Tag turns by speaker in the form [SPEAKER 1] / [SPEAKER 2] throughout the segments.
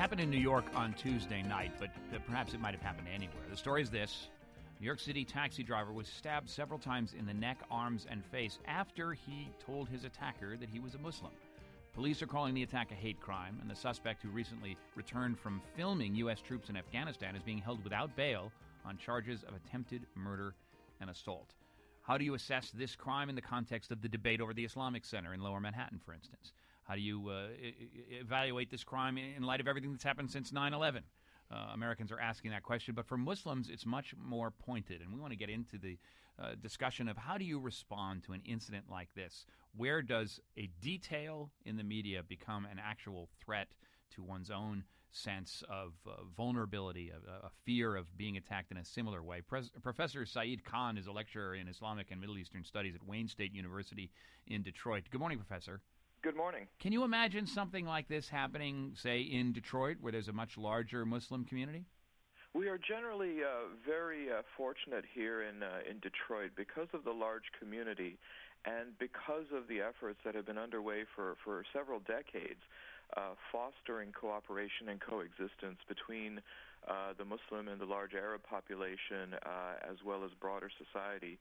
[SPEAKER 1] happened in New York on Tuesday night, but perhaps it might have happened anywhere. The story is this. New York City taxi driver was stabbed several times in the neck, arms, and face after he told his attacker that he was a Muslim. Police are calling the attack a hate crime, and the suspect, who recently returned from filming U.S. troops in Afghanistan, is being held without bail on charges of attempted murder and assault. How do you assess this crime in the context of the debate over the Islamic Center in Lower Manhattan, for instance? How do you evaluate this crime in light of everything that's happened since 9/11? Americans are asking that question, but for Muslims, it's much more pointed, and we want to get into the discussion of how do you respond to an incident like this? Where does a detail in the media become an actual threat to one's own sense of vulnerability, a fear of being attacked in a similar way? Professor Saeed Khan is a lecturer in Islamic and Middle Eastern Studies at Wayne State University in Detroit. Good morning, Professor.
[SPEAKER 2] Good morning.
[SPEAKER 1] Can you imagine something like this happening, say, in Detroit, where there's a much larger Muslim community?
[SPEAKER 2] We are generally very fortunate here in Detroit because of the large community and because of the efforts that have been underway for several decades, fostering cooperation and coexistence between the Muslim and the large Arab population, as well as broader society,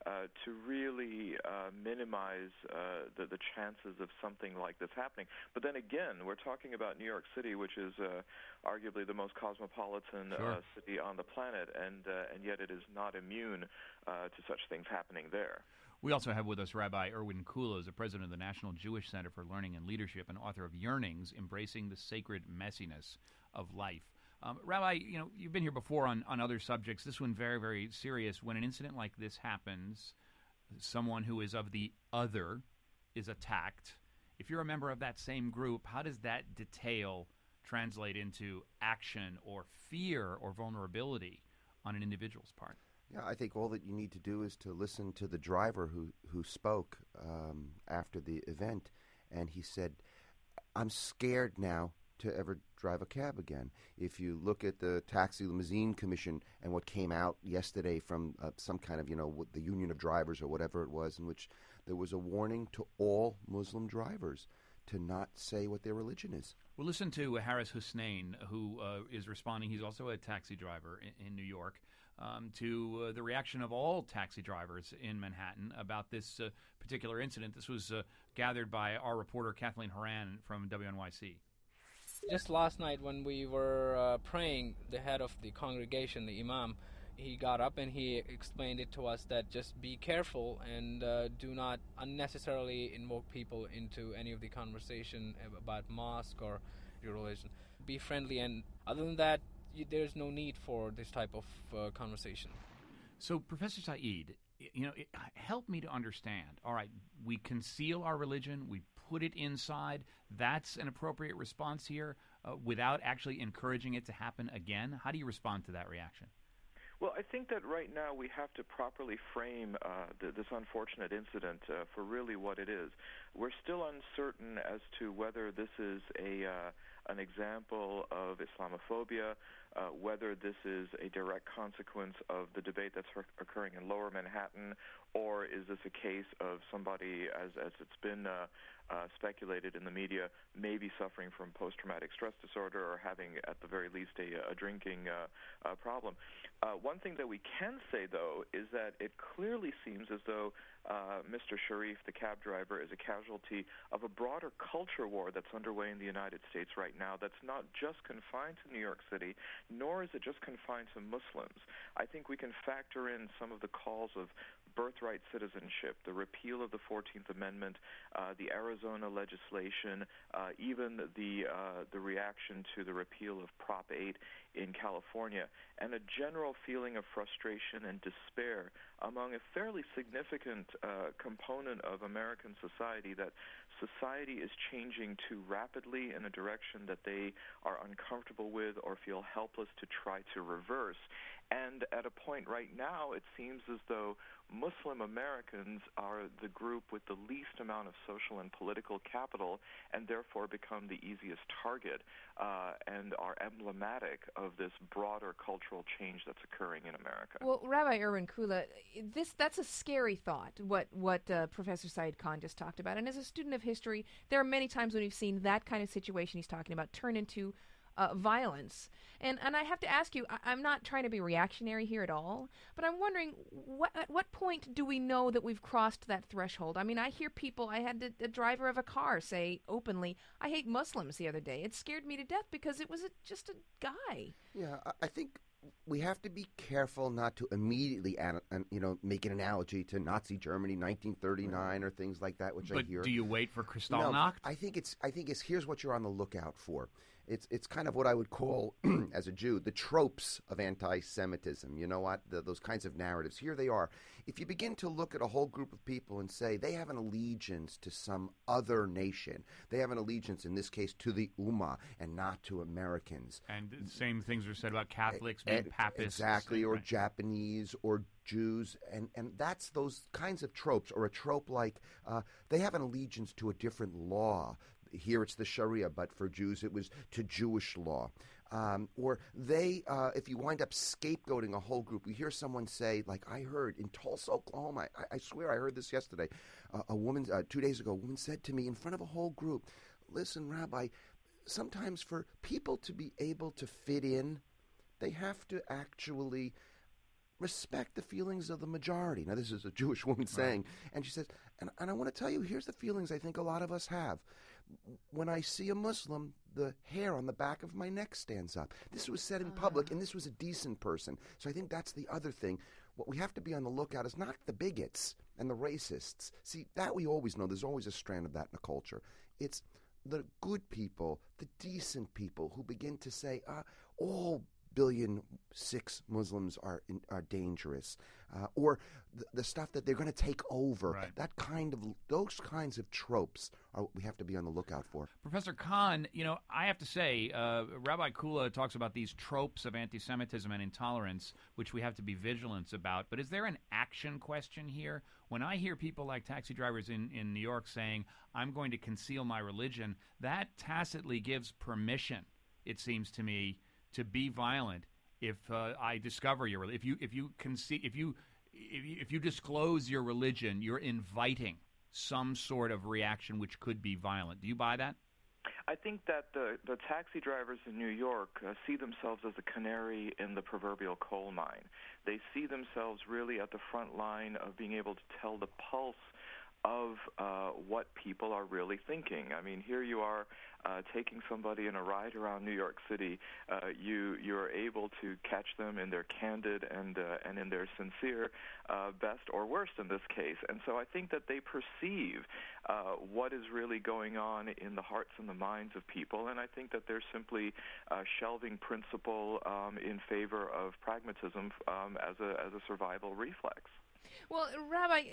[SPEAKER 2] to really minimize the chances of something like this happening. But then again, we're talking about New York City, which is arguably the most cosmopolitan city on the planet, and yet it is not immune to such things happening there.
[SPEAKER 1] We also have with us Rabbi Erwin Kula, who's the president of the National Jewish Center for Learning and Leadership and author of Yearnings, Embracing the Sacred Messiness of Life. Rabbi, you've been here before on other subjects. This one very, very serious. When an incident like this happens, someone who is of the other is attacked. If you're a member of that same group, how does that detail translate into action or fear or vulnerability on an individual's part?
[SPEAKER 3] Yeah, I think all that you need to do is to listen to the driver who spoke after the event, and he said, "I'm scared now to ever drive a cab again." If you look at the Taxi Limousine Commission and what came out yesterday from some kind of, the Union of Drivers or whatever it was, in which there was a warning to all Muslim drivers to not say what their religion is.
[SPEAKER 1] We'll listen to Haris Hussein, who is responding. He's also a taxi driver in New York, to the reaction of all taxi drivers in Manhattan about this particular incident. This was gathered by our reporter Kathleen Horan from WNYC.
[SPEAKER 4] Just last night when we were praying, the head of the congregation, the imam, he got up and he explained it to us that just be careful and do not unnecessarily invoke people into any of the conversation about mosque or your religion. Be friendly, and other than that, there's no need for this type of conversation.
[SPEAKER 1] So, Professor Saeed, help me to understand. All right, we conceal our religion, we put it inside. That's an appropriate response here without actually encouraging it to happen again. How do you respond to that reaction?
[SPEAKER 2] Well, I think that right now we have to properly frame this unfortunate incident for really what it is. We're still uncertain as to whether this is an example of Islamophobia, whether this is a direct consequence of the debate that's occurring in Lower Manhattan, or is this a case of somebody, as it's been speculated in the media, maybe suffering from post-traumatic stress disorder or having, at the very least, a drinking problem. One thing that we can say, though, is that it clearly seems as though Mr. Sharif, the cab driver, is a casualty of a broader culture war that's underway in the United States right now that's not just confined to New York City, nor is it just confined to Muslims. I think we can factor in some of the calls of birthright citizenship, the repeal of the 14th Amendment, the Arizona legislation, even the reaction to the repeal of Prop 8 in California, and a general feeling of frustration and despair among a fairly significant component of American society, that society is changing too rapidly in a direction that they are uncomfortable with or feel helpless to try to reverse. And at a point right now, it seems as though Muslim Americans are the group with the least amount of social and political capital, and therefore become the easiest target and are emblematic of this broader cultural change that's occurring in America.
[SPEAKER 5] Well, Rabbi Erwin Kula, that's a scary thought, what Professor Saeed Khan just talked about. And as a student of history, there are many times when we've seen that kind of situation he's talking about turn into violence. And I have to ask you, I'm not trying to be reactionary here at all, but I'm wondering, at what point do we know that we've crossed that threshold? I mean, I hear people, I had a driver of a car say openly, I hate Muslims the other day. It scared me to death because it was just a guy.
[SPEAKER 3] Yeah, I think we have to be careful not to immediately, make an analogy to Nazi Germany, 1939, or things like that, which I hear.
[SPEAKER 1] But do you wait for Kristallnacht?
[SPEAKER 3] No, I think it's here's what you're on the lookout for. It's kind of what I would call, as a Jew, the tropes of anti-Semitism. You know what? Those kinds of narratives. Here they are. If you begin to look at a whole group of people and say they have an allegiance to some other nation, they have an allegiance, in this case, to the Ummah and not to Americans.
[SPEAKER 1] And the same things are said about Catholics being papists.
[SPEAKER 3] Exactly, or
[SPEAKER 1] right.
[SPEAKER 3] Japanese, or Jews, and that's those kinds of tropes, or a trope like they have an allegiance to a different law. Here it's the Sharia, but for Jews it was to Jewish law. Or they, if you wind up scapegoating a whole group, you hear someone say, like I heard in Tulsa, Oklahoma, I swear I heard this yesterday, a woman, 2 days ago, a woman said to me in front of a whole group, listen, Rabbi, sometimes for people to be able to fit in, they have to actually respect the feelings of the majority. Now, this is a Jewish woman saying, and she says, and I want to tell you, here's the feelings I think a lot of us have. When I see a Muslim, the hair on the back of my neck stands up. This was said in public, and this was a decent person. So I think that's the other thing. What we have to be on the lookout is not the bigots and the racists. See, that we always know. There's always a strand of that in the culture. It's the good people, the decent people who begin to say, all 1.6 billion Muslims are dangerous, or the stuff that they're going to take over. Right. Those kinds of tropes are what we have to be on the lookout for.
[SPEAKER 1] Professor Kahn, I have to say, Rabbi Kula talks about these tropes of anti-Semitism and intolerance, which we have to be vigilant about. But is there an action question here? When I hear people like taxi drivers in New York saying, I'm going to conceal my religion, that tacitly gives permission, it seems to me, to be violent if I discover your religion. If you disclose your religion, you're inviting some sort of reaction which could be violent. Do you buy that?
[SPEAKER 2] I think that the taxi drivers in New York see themselves as a canary in the proverbial coal mine. They see themselves really at the front line of being able to tell the pulse of what people are really thinking. I mean, here you are taking somebody in a ride around New York City. You're able to catch them in their candid and in their sincere best or worst in this case. And so I think that they perceive what is really going on in the hearts and the minds of people, and I think that they're simply shelving principle in favor of pragmatism as a survival reflex.
[SPEAKER 5] Well, Rabbi,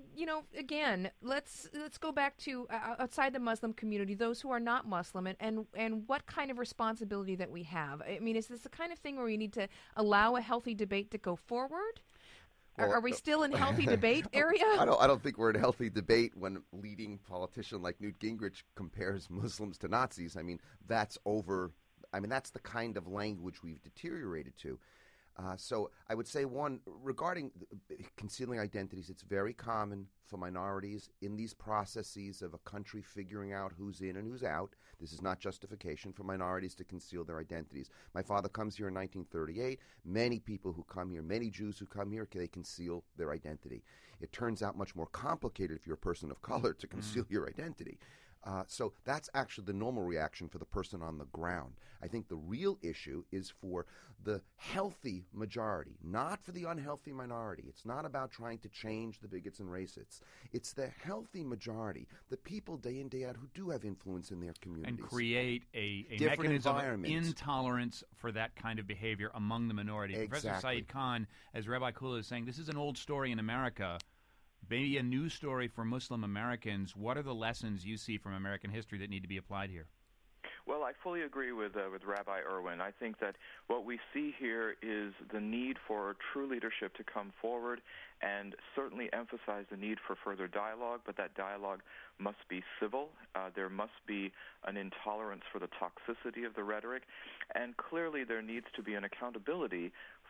[SPEAKER 5] again, let's go back to outside the Muslim community, those who are not Muslim, and what kind of responsibility that we have. I mean, is this the kind of thing where we need to allow a healthy debate to go forward? Well, are we still in healthy debate area?
[SPEAKER 3] I don't think we're in healthy debate when a leading politician like Newt Gingrich compares Muslims to Nazis. I mean, that's over. I mean, that's the kind of language we've deteriorated to. So I would say, one, regarding concealing identities, it's very common for minorities in these processes of a country figuring out who's in and who's out. This is not justification for minorities to conceal their identities. My father comes here in 1938. Many people who come here, many Jews who come here, they conceal their identity. It turns out much more complicated if you're a person of color to conceal your identity. So that's actually the normal reaction for the person on the ground. I think the real issue is for the healthy majority, not for the unhealthy minority. It's not about trying to change the bigots and racists. It's the healthy majority, the people day in, day out who do have influence in their communities.
[SPEAKER 1] And create a
[SPEAKER 3] different
[SPEAKER 1] mechanism of intolerance for that kind of behavior among the minority.
[SPEAKER 3] Exactly.
[SPEAKER 1] Professor Saeed Khan, as Rabbi Kula is saying, this is an old story in America. Maybe a new story for Muslim Americans. What are the lessons you see from American history that need to be applied here?
[SPEAKER 2] Well, I fully agree with Rabbi Irwin. I think that what we see here is the need for true leadership to come forward and certainly emphasize the need for further dialogue, but that dialogue must be civil. There must be an intolerance for the toxicity of the rhetoric, and clearly there needs to be an accountability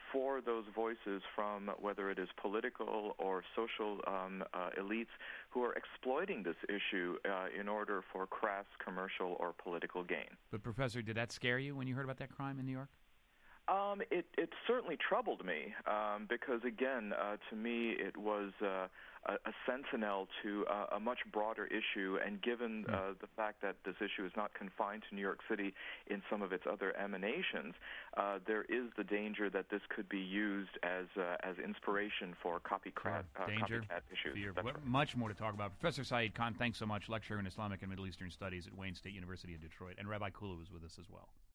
[SPEAKER 2] for those voices from whether it is political or social elites who are exploiting this issue in order for crass commercial or political gain.
[SPEAKER 1] But, Professor, did that scare you when you heard about that crime in New York?
[SPEAKER 2] It certainly troubled me because, again, to me, it was a sentinel to a much broader issue. And given the fact that this issue is not confined to New York City in some of its other emanations, there is the danger that this could be used as inspiration for copycat issues.
[SPEAKER 1] Much more to talk about. Professor Saeed Khan, thanks so much. Lecturer in Islamic and Middle Eastern Studies at Wayne State University in Detroit. And Rabbi Kula was with us as well.